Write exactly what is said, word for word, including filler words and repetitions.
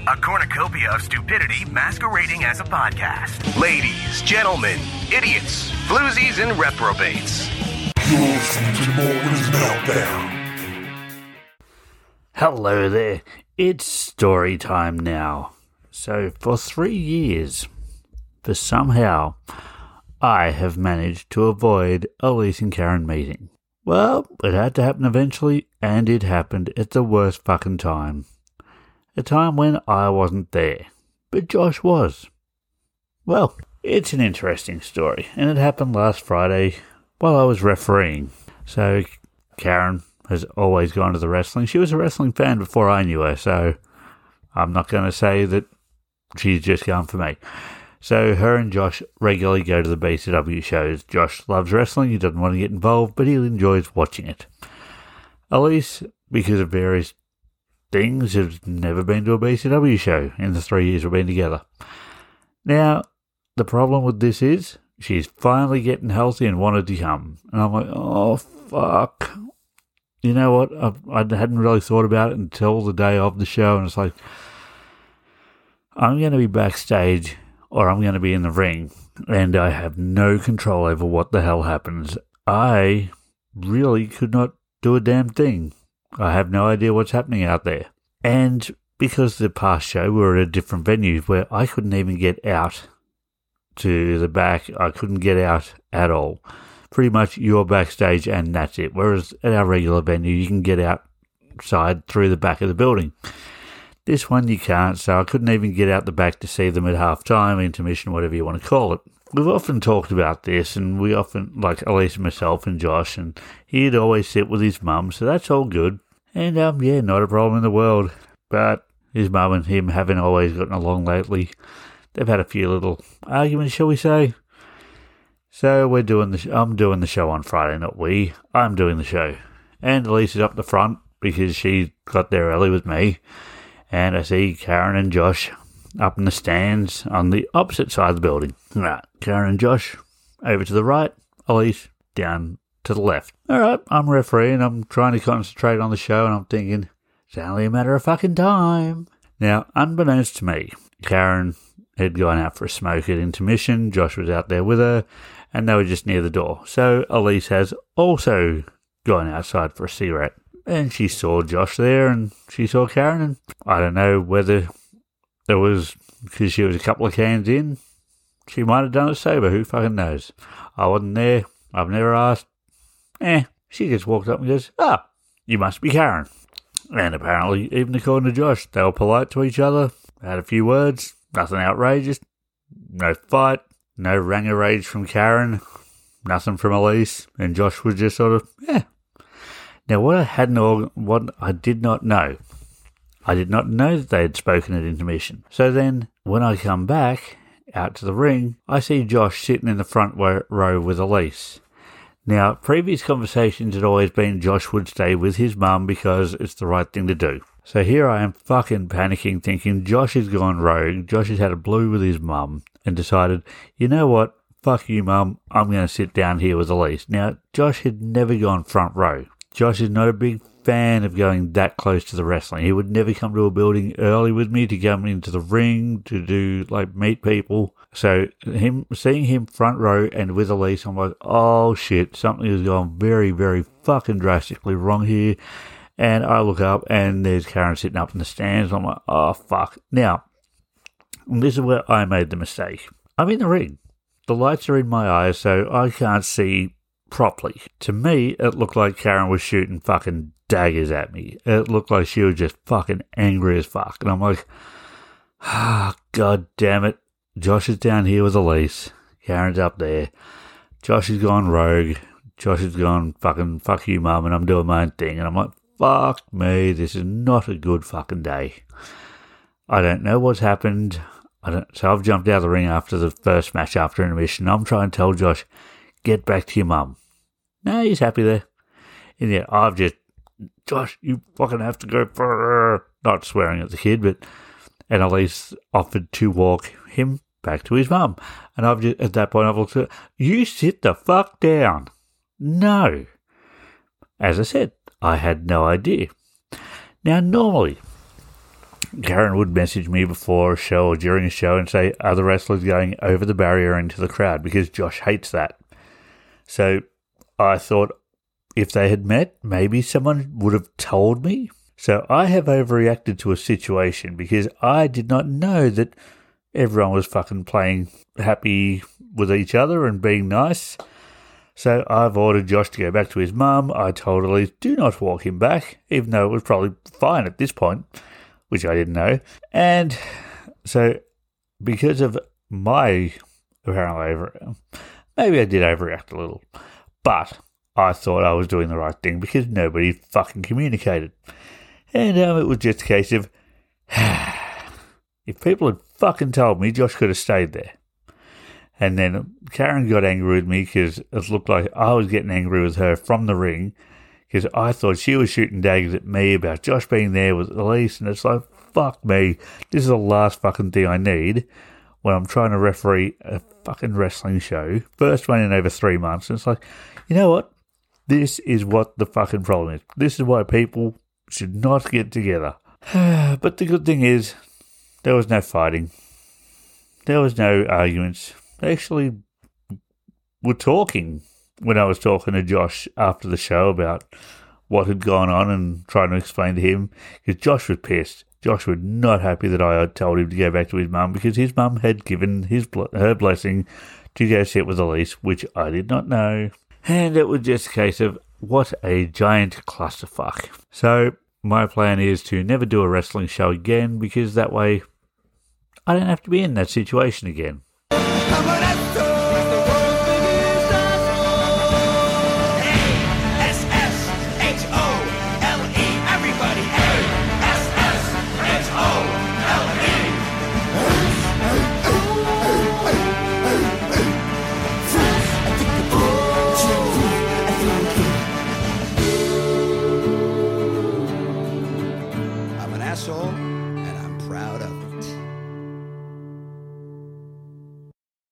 A cornucopia of stupidity masquerading as a podcast. Ladies, gentlemen, idiots, floozies, and reprobates. You're listening to Morgan's Meltdown. Hello there. It's story time now. So, for three years, for somehow, I have managed to avoid Elise and Karen meeting. Well, it had to happen eventually, and it happened at the worst fucking time. A time when I wasn't there, but Josh was. Well, it's an interesting story, and it happened last Friday while I was refereeing. So, Karen has always gone to the wrestling. She was a wrestling fan before I knew her, so I'm not going to say that she's just gone for me. So her and Josh regularly go to the B C W shows. Josh loves wrestling, he doesn't want to get involved, but he enjoys watching it. Elise, because of various things, has never been to a B C W show in the three years we've been together. Now, the problem with this is, she's finally getting healthy and wanted to come. And I'm like, oh, fuck. You know what? I, I hadn't really thought about it until the day of the show, and it's like, I'm going to be backstage, or I'm going to be in the ring, and I have no control over what the hell happens. I really could not do a damn thing. I have no idea what's happening out there. And because the past show, we were at a different venue where I couldn't even get out to the back. I couldn't get out at all. Pretty much you're backstage and that's it. Whereas at our regular venue, you can get outside through the back of the building. This one you can't, so I couldn't even get out the back to see them at half-time, intermission, whatever you want to call it. We've often talked about this, and we often, like Elise, myself, and Josh, and he'd always sit with his mum, so that's all good. And, um, yeah, not a problem in the world. But his mum and him haven't always gotten along lately. They've had a few little arguments, shall we say. So we're doing the sh- I'm doing the show on Friday, not we. I'm doing the show. And Elise is up the front because she got there early with me. And I see Karen and Josh up in the stands on the opposite side of the building. Right, Karen and Josh over to the right, Elise down to the left. All right, I'm refereeing, I'm trying to concentrate on the show, and I'm thinking, it's only a matter of fucking time. Now, unbeknownst to me, Karen had gone out for a smoke at intermission, Josh was out there with her, and they were just near the door. So Elise has also gone outside for a cigarette. And she saw Josh there, and she saw Karen, and I don't know whether it was because she was a couple of cans in. She might have done it sober, who fucking knows. I wasn't there, I've never asked. Eh, she just walked up and goes, ah, you must be Karen. And apparently, even according to Josh, they were polite to each other, had a few words, nothing outrageous, no fight, no rang-a-rage from Karen, nothing from Elise, and Josh was just sort of, eh. Now, what I hadn't, what I did not know, I did not know that they had spoken at intermission. So then, when I come back out to the ring, I see Josh sitting in the front row with Elise. Now, previous conversations had always been Josh would stay with his mum because it's the right thing to do. So here I am fucking panicking, thinking Josh has gone rogue. Josh has had a blue with his mum and decided, you know what, fuck you, mum, I'm going to sit down here with Elise. Now, Josh had never gone front row. Josh is not a big fan of going that close to the wrestling. He would never come to a building early with me to come into the ring, to do, like, meet people. So him seeing him front row and with Elise, I'm like, oh shit, something has gone very, very fucking drastically wrong here. And I look up and there's Karen sitting up in the stands. I'm like, oh fuck. Now, this is where I made the mistake. I'm in the ring. The lights are in my eyes, so I can't see properly. To me, it looked like Karen was shooting fucking daggers at me. It looked like she was just fucking angry as fuck. And I'm like, ah, oh, god damn it. Josh is down here with Elise. Karen's up there. Josh has gone rogue. Josh has gone fucking fuck you, mum, and I'm doing my own thing. And I'm like, fuck me, this is not a good fucking day. I don't know what's happened. I don't. So I've jumped out of the ring after the first match after intermission. I'm trying to tell Josh, get back to your mum. No, he's happy there. And yeah, I've just, Josh, you fucking have to go for, not swearing at the kid, but, and Elise offered to walk him back to his mum. And I've just, at that point, I've looked at her, you sit the fuck down. No. As I said, I had no idea. Now, normally, Karen would message me before a show or during a show and say, are the wrestlers going over the barrier into the crowd? Because Josh hates that. So I thought if they had met, maybe someone would have told me. So I have overreacted to a situation because I did not know that everyone was fucking playing happy with each other and being nice. So I've ordered Josh to go back to his mum. I told Elise, do not walk him back, even though it was probably fine at this point, which I didn't know. And so because of my apparently over, maybe I did overreact a little, but I thought I was doing the right thing because nobody fucking communicated. And um, it was just a case of, if people had fucking told me, Josh could have stayed there. And then Karen got angry with me because it looked like I was getting angry with her from the ring because I thought she was shooting daggers at me about Josh being there with Elise. And it's like, fuck me. This is the last fucking thing I need when I'm trying to referee a fucking wrestling show. First one in over three months. And it's like, you know what? This is what the fucking problem is. This is why people should not get together. But the good thing is, there was no fighting. There was no arguments. They actually were talking when I was talking to Josh after the show about what had gone on and trying to explain to him, because Josh was pissed. Josh was not happy that I had told him to go back to his mum because his mum had given his her blessing to go sit with Elise, which I did not know. And it was just a case of, what a giant clusterfuck. So my plan is to never do a wrestling show again because that way I don't have to be in that situation again. I'm an asshole, and I'm proud of it.